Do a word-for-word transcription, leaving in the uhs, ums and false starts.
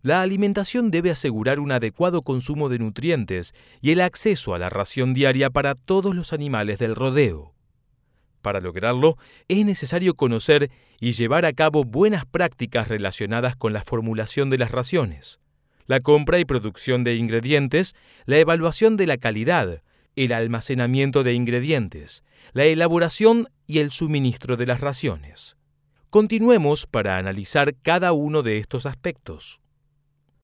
La alimentación debe asegurar un adecuado consumo de nutrientes y el acceso a la ración diaria para todos los animales del rodeo. Para lograrlo, es necesario conocer y llevar a cabo buenas prácticas relacionadas con la formulación de las raciones, la compra y producción de ingredientes, la evaluación de la calidad, el almacenamiento de ingredientes, la elaboración y el suministro de las raciones. Continuemos para analizar cada uno de estos aspectos.